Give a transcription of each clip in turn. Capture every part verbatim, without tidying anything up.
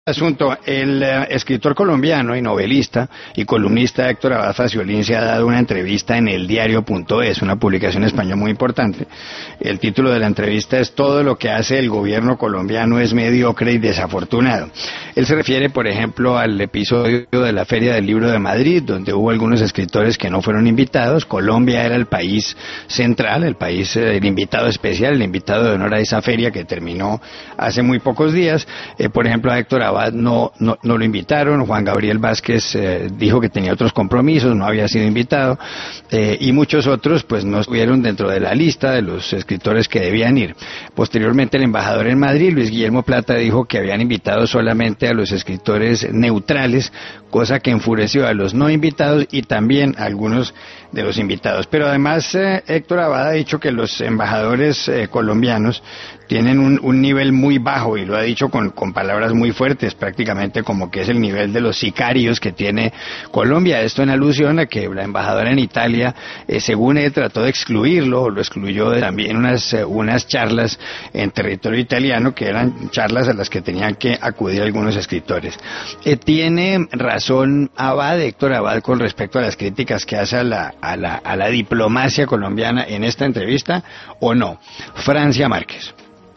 Asunto, el uh, escritor colombiano y novelista y columnista Héctor Abad Faciolín se ha dado una entrevista en el diario punto es, una publicación española muy importante. El título de la entrevista es "Todo lo que hace el gobierno colombiano es mediocre y desafortunado". Él se refiere, por ejemplo, al episodio de la Feria del Libro de Madrid, donde hubo algunos escritores que no fueron invitados. Colombia era el país central, el país, eh, el invitado especial, el invitado de honor a esa feria que terminó hace muy pocos días. Eh, por ejemplo, a Héctor Abad No, no, no lo invitaron. Juan Gabriel Vázquez eh, dijo que tenía otros compromisos, no había sido invitado, eh, y muchos otros pues no estuvieron dentro de la lista de los escritores que debían ir. Posteriormente, el embajador en Madrid, Luis Guillermo Plata, dijo que habían invitado solamente a los escritores neutrales, cosa que enfureció a los no invitados y también a algunos de los invitados. Pero además, eh, Héctor Abad ha dicho que los embajadores eh, colombianos tienen un, un nivel muy bajo, y lo ha dicho con, con palabras muy fuertes, prácticamente como que es el nivel de los sicarios que tiene Colombia. Esto en alusión a que la embajadora en Italia, eh, según él, trató de excluirlo, o lo excluyó de también unas, eh, unas charlas en territorio italiano, que eran charlas a las que tenían que acudir algunos escritores. Eh, ¿Tiene razón Abad, Héctor Abad, con respecto a las críticas que hace a la, a la, a la diplomacia colombiana en esta entrevista, o no? Francia Márquez.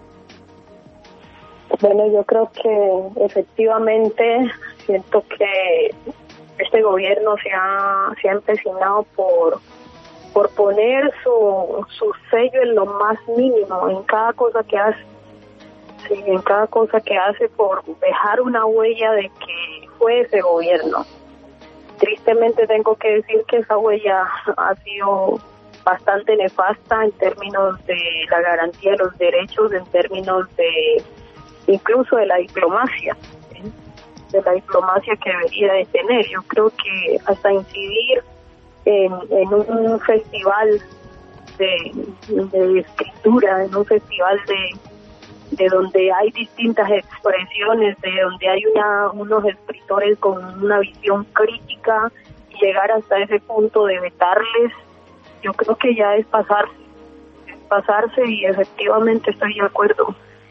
Bueno, yo creo que efectivamente siento que este gobierno se ha, se ha empecinado por, por poner su, su sello en lo más mínimo, en cada cosa que hace, sí, en cada cosa que hace, por dejar una huella de que fue ese gobierno. Tristemente tengo que decir que esa huella ha sido bastante nefasta en términos de la garantía de los derechos, en términos de incluso de la diplomacia, ¿sí? de la diplomacia que debería de tener. Yo creo que hasta incidir en, en un festival de, de escritura, en un festival de, de donde hay distintas expresiones, de donde hay una, unos escritores con una visión crítica, y llegar hasta ese punto de vetarles, yo creo que ya es pasarse, es pasarse y efectivamente estoy de acuerdo.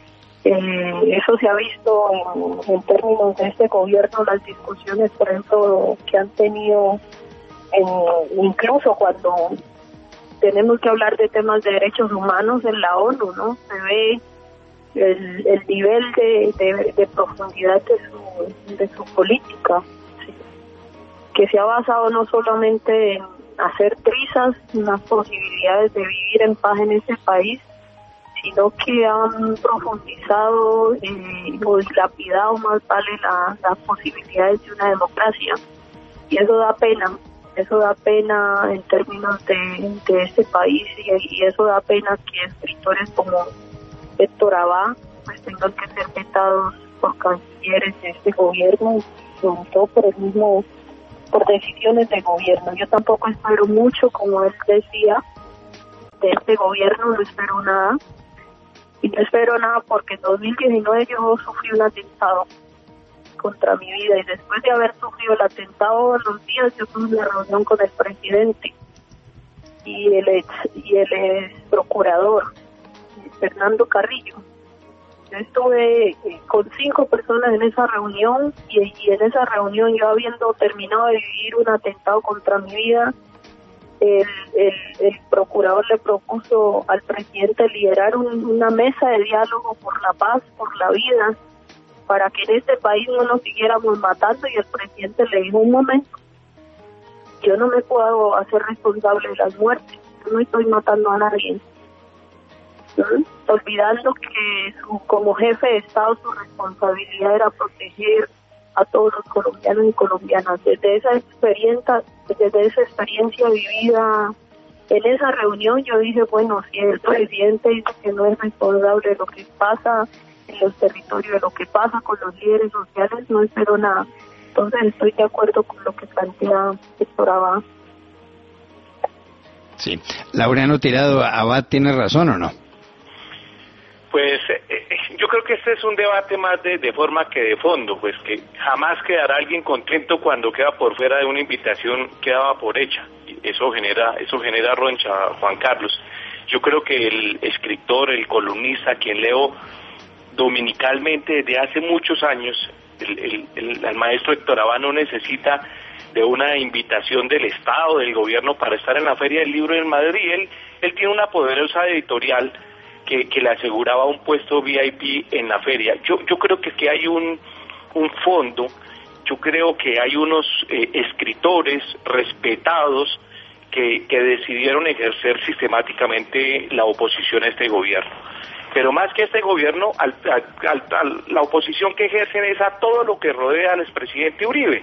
Eh, eso se ha visto en, en términos de este gobierno, las discusiones, por ejemplo, que han tenido, en, incluso cuando tenemos que hablar de temas de derechos humanos en la ONU, ¿no? Se ve el, el nivel de, de, de profundidad de su, de su política, ¿sí? Que se ha basado no solamente en hacer trizas las posibilidades de vivir en paz en ese país, sino que han profundizado eh, o dilapidado, más vale, la, las posibilidades de una democracia. Y eso da pena, eso da pena en términos de, de este país, y, y eso da pena que escritores como Héctor Abad pues tengan que ser vetados por cancilleres de este gobierno, sobre todo por el mismo, por decisiones de gobierno. Yo tampoco espero mucho, como él decía, de este gobierno, no espero nada. Y no espero nada porque en dos mil diecinueve yo sufrí un atentado contra mi vida, y después de haber sufrido el atentado, a los días yo tuve una reunión con el presidente y el ex, y el ex procurador Fernando Carrillo. Yo estuve eh, con cinco personas en esa reunión, y, y en esa reunión, yo habiendo terminado de vivir un atentado contra mi vida, El, el, el procurador le propuso al presidente liderar un, una mesa de diálogo por la paz, por la vida, para que en este país no nos siguiéramos matando, y el presidente le dijo: un momento, yo no me puedo hacer responsable de las muertes, yo no estoy matando a nadie, ¿sí? Olvidando que su, como jefe de Estado, su responsabilidad era proteger a todos los colombianos y colombianas. Desde esa experiencia, desde esa experiencia vivida en esa reunión, yo dije, bueno, si el presidente dice que no es responsable de lo que pasa en los territorios, de lo que pasa con los líderes sociales, no espero nada. Entonces estoy de acuerdo con lo que plantea Héctor Abad. Sí. Laureano Tirado, ¿Abad tiene razón o no? Pues eh, yo creo que este es un debate más de, de forma que de fondo, pues que jamás quedará alguien contento cuando queda por fuera de una invitación que daba por hecha. Eso genera, eso genera roncha, Juan Carlos. Yo creo que el escritor, el columnista, quien leo dominicalmente desde hace muchos años, el, el, el, el maestro Héctor Abad no necesita de una invitación del Estado, del gobierno para estar en la Feria del Libro en Madrid. Él, él tiene una poderosa editorial que, que le aseguraba un puesto V I P en la feria. Yo, yo creo que, que hay un, un fondo, yo creo que hay unos eh, escritores respetados que, que decidieron ejercer sistemáticamente la oposición a este gobierno. Pero más que este gobierno, al, al, al, al, la oposición que ejercen es a todo lo que rodea al expresidente Uribe.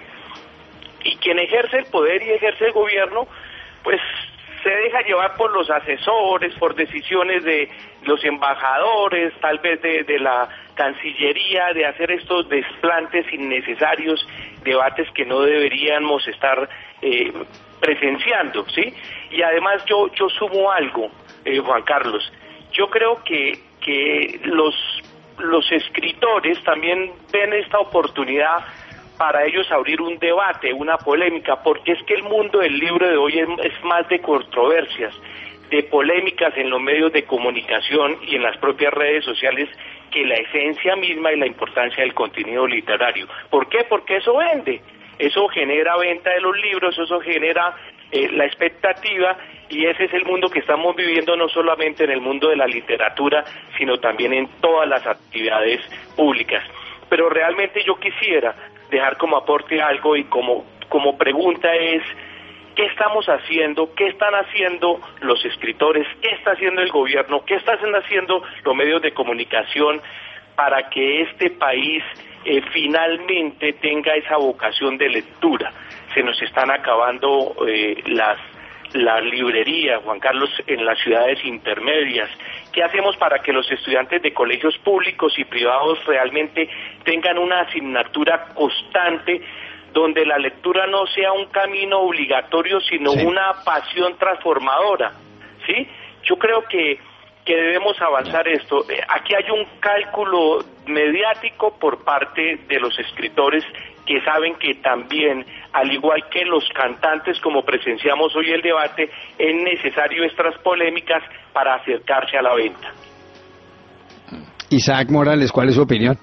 Y quien ejerce el poder y ejerce el gobierno, pues se deja llevar por los asesores, por decisiones de los embajadores, tal vez de, de la Cancillería, de hacer estos desplantes innecesarios, debates que no deberíamos estar eh, presenciando, ¿sí? Y además yo yo sumo algo, eh, Juan Carlos, yo creo que, que los, los escritores también ven esta oportunidad para ellos abrir un debate, una polémica, porque es que el mundo del libro de hoy es, es más de controversias, de polémicas en los medios de comunicación y en las propias redes sociales que la esencia misma y la importancia del contenido literario. ¿Por qué? Porque eso vende, eso genera venta de los libros, eso genera eh, la expectativa, y ese es el mundo que estamos viviendo no solamente en el mundo de la literatura, sino también en todas las actividades públicas. Pero realmente yo quisiera dejar como aporte algo y como, como pregunta es, ¿qué estamos haciendo? ¿Qué están haciendo los escritores? ¿Qué está haciendo el gobierno? ¿Qué están haciendo los medios de comunicación para que este país eh, finalmente tenga esa vocación de lectura? Se nos están acabando eh, las las librerías, Juan Carlos, en las ciudades intermedias. ¿Qué hacemos para que los estudiantes de colegios públicos y privados realmente tengan una asignatura constante donde la lectura no sea un camino obligatorio, sino sí. una pasión transformadora? ¿Sí? Yo creo que, que debemos avanzar esto. Aquí hay un cálculo mediático por parte de los escritores que saben que también, al igual que los cantantes, como presenciamos hoy el debate, es necesario estas polémicas para acercarse a la venta. Isaac Morales, ¿cuál es su opinión?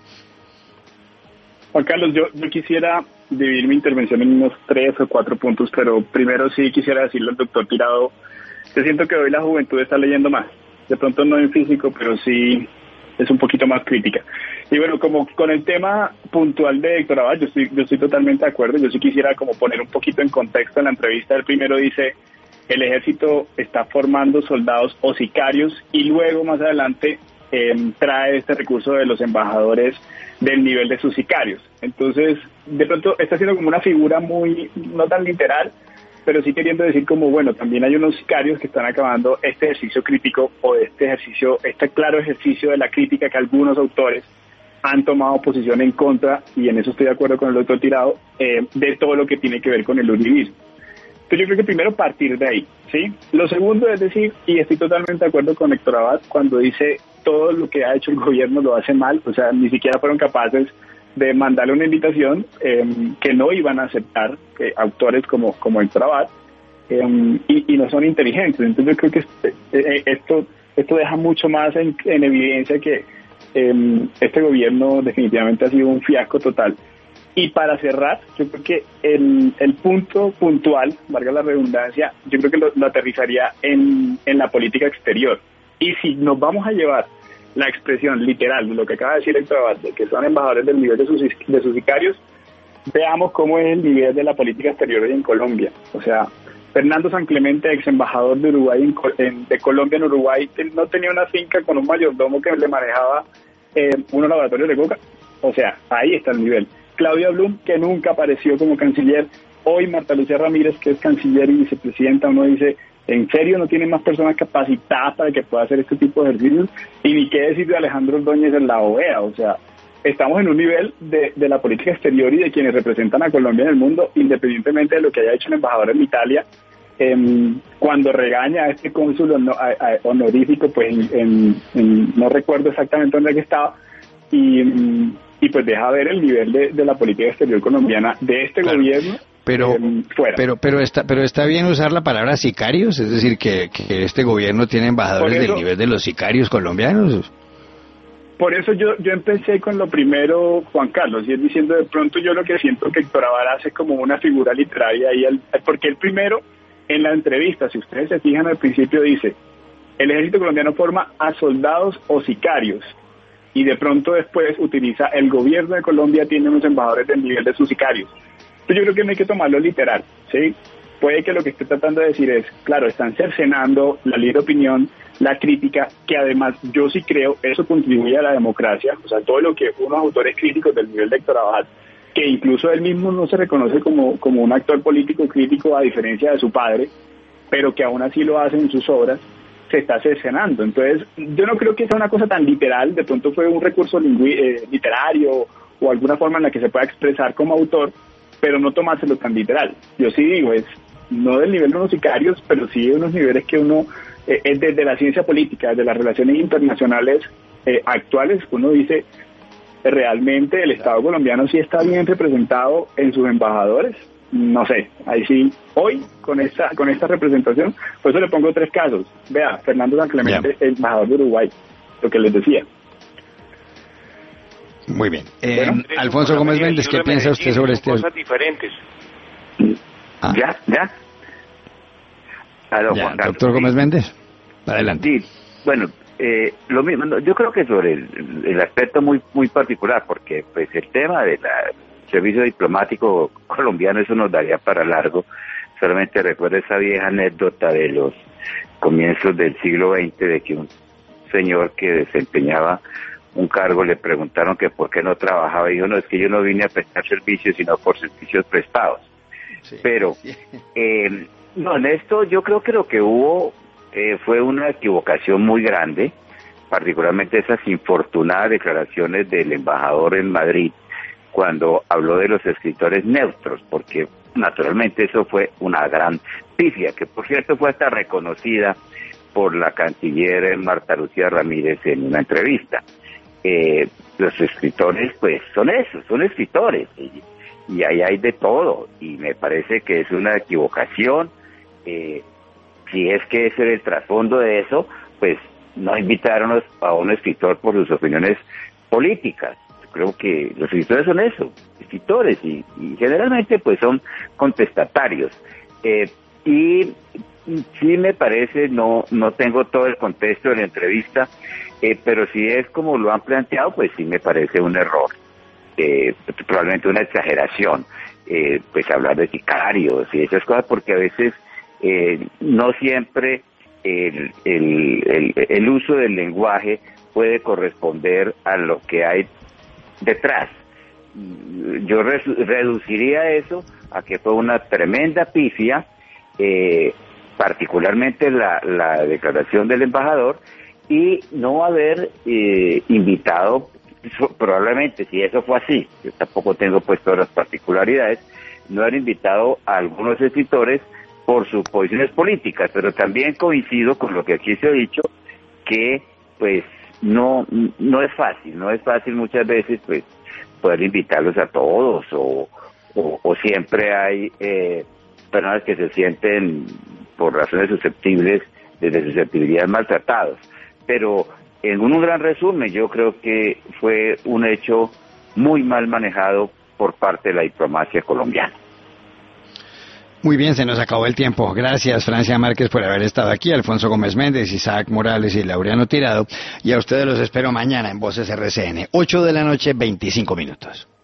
Juan Carlos, yo, yo quisiera dividir mi intervención en unos tres o cuatro puntos, pero primero sí quisiera decirle al doctor Tirado que siento que hoy la juventud está leyendo más. De pronto no en físico, pero sí es un poquito más crítica. Y bueno, como con el tema puntual de Héctor Abad, yo estoy, yo estoy totalmente de acuerdo. Yo sí quisiera como poner un poquito en contexto en la entrevista. El primero dice, el ejército está formando soldados o sicarios, y luego más adelante eh, trae este recurso de los embajadores del nivel de sus sicarios. Entonces, de pronto está siendo como una figura muy, no tan literal, pero sí queriendo decir como, bueno, también hay unos sicarios que están acabando este ejercicio crítico, o este ejercicio, este claro ejercicio de la crítica que algunos autores han tomado posición en contra, y en eso estoy de acuerdo con el doctor Tirado, eh, de todo lo que tiene que ver con el uribismo. Entonces yo creo que primero partir de ahí, ¿sí? Lo segundo es decir, y estoy totalmente de acuerdo con Héctor Abad cuando dice todo lo que ha hecho el gobierno lo hace mal, o sea, ni siquiera fueron capaces de mandarle una invitación eh, que no iban a aceptar eh, autores como, como Héctor Abad, eh, y, y no son inteligentes. Entonces yo creo que este, eh, esto, esto deja mucho más en, en evidencia que eh, este gobierno definitivamente ha sido un fiasco total. Y para cerrar, yo creo que el, el punto puntual, valga la redundancia, yo creo que lo, lo aterrizaría en, en la política exterior. Y si nos vamos a llevar la expresión literal de lo que acaba de decir Héctor Abad, de que son embajadores del nivel de sus, de sus sicarios, veamos cómo es el nivel de la política exterior hoy en Colombia. O sea, Fernando San Clemente, ex embajador de Uruguay en, en, de Colombia en Uruguay, no tenía una finca con un mayordomo que le manejaba eh, unos laboratorios de coca. O sea, ahí está el nivel. Claudia Blum, que nunca apareció como canciller. Hoy Marta Lucía Ramírez, que es canciller y vicepresidenta, uno dice, ¿en serio no tienen más personas capacitadas para que pueda hacer este tipo de ejercicios? Y ni qué decir de Alejandro Ordóñez en la O E A. O sea, estamos en un nivel de, de la política exterior y de quienes representan a Colombia en el mundo, independientemente de lo que haya hecho el embajador en Italia, eh, cuando regaña a este cónsul honor, a, a, honorífico, pues en, en, en, no recuerdo exactamente dónde estaba, y, y pues deja ver el nivel de, de la política exterior colombiana de este claro. gobierno. Pero, eh, fuera. pero, pero está, pero está bien usar la palabra sicarios, es decir, que, que este gobierno tiene embajadores eso, del nivel de los sicarios colombianos. por eso yo yo empecé con lo primero, Juan Carlos, y es diciendo, de pronto yo lo que siento que Héctor Abad hace como una figura literaria ahí, al, porque el primero, en la entrevista, si ustedes se fijan al principio, dice, el ejército colombiano forma a soldados o sicarios, y de pronto después utiliza, el gobierno de Colombia tiene unos embajadores del nivel de sus sicarios. Entonces yo creo que no hay que tomarlo literal, ¿sí? Puede que lo que esté tratando de decir es, claro, están cercenando la libre opinión, la crítica, que además yo sí creo, eso contribuye a la democracia, o sea, todo lo que unos autores críticos del nivel de Héctor Abad, que incluso él mismo no se reconoce como, como un actor político crítico a diferencia de su padre, pero que aún así lo hace en sus obras, se está cercenando. Entonces, yo no creo que sea una cosa tan literal, de pronto fue un recurso lingüí- eh, literario o alguna forma en la que se pueda expresar como autor, pero no tomárselo tan literal. Yo sí digo, es no del nivel de unos sicarios, pero sí de unos niveles que uno, eh, desde la ciencia política, desde las relaciones internacionales eh, actuales, uno dice, realmente el Estado colombiano sí está bien representado en sus embajadores. No sé, ahí sí, hoy con esta con esta representación, por eso le pongo tres casos. Vea, Fernando San Clemente, yeah. embajador de Uruguay, lo que les decía. Muy bien. Eh, bueno, Alfonso Gómez Méndez, ¿qué piensa usted sobre este? Cosas diferentes. Ah. ¿Ya? ¿Ya? Aló, ya, Juan Carlos, doctor Gómez sí. Méndez, adelante. Sí, bueno, eh, lo mismo, yo creo que sobre el, el aspecto muy muy particular, porque pues el tema de la servicio diplomático colombiano, eso nos daría para largo. Solamente recuerdo esa vieja anécdota de los comienzos del siglo veinte, de que un señor que desempeñaba un cargo le preguntaron que por qué no trabajaba, y dijo, no, es que yo no vine a prestar servicios, sino por servicios prestados. Sí, Pero, sí. Eh, no, en esto yo creo que lo que hubo eh, fue una equivocación muy grande, particularmente esas infortunadas declaraciones del embajador en Madrid, cuando habló de los escritores neutros, porque naturalmente eso fue una gran pifia, que por cierto fue hasta reconocida por la canciller Marta Lucía Ramírez en una entrevista. Eh, los escritores pues son esos, son escritores, y, y ahí hay de todo, y me parece que es una equivocación. Eh, si es que ese era el trasfondo de eso, pues no invitaron a un escritor por sus opiniones políticas. Creo que los escritores son eso, escritores, y, y generalmente pues son contestatarios. Eh, y sí me parece, no no tengo todo el contexto de la entrevista, eh, pero si es como lo han planteado, pues sí me parece un error, eh, probablemente una exageración, eh, pues hablar de sicarios y esas cosas, porque a veces eh, no siempre el, el, el, el uso del lenguaje puede corresponder a lo que hay detrás. Yo re- reduciría eso a que fue una tremenda pifia, eh, particularmente la, la declaración del embajador, y no haber eh, invitado, probablemente si eso fue así, yo tampoco tengo pues todas las particularidades, no haber invitado a algunos escritores por sus posiciones políticas, pero también coincido con lo que aquí se ha dicho, que pues no no es fácil, no es fácil muchas veces pues poder invitarlos a todos, o, o, o siempre hay eh, personas que se sienten por razones susceptibles, desde susceptibilidad, maltratados. Pero en un gran resumen, yo creo que fue un hecho muy mal manejado por parte de la diplomacia colombiana. Muy bien, se nos acabó el tiempo. Gracias, Francia Márquez, por haber estado aquí, Alfonso Gómez Méndez, Isaac Morales y Laureano Tirado. Y a ustedes los espero mañana en Voces R C N, ocho de la noche, veinticinco minutos.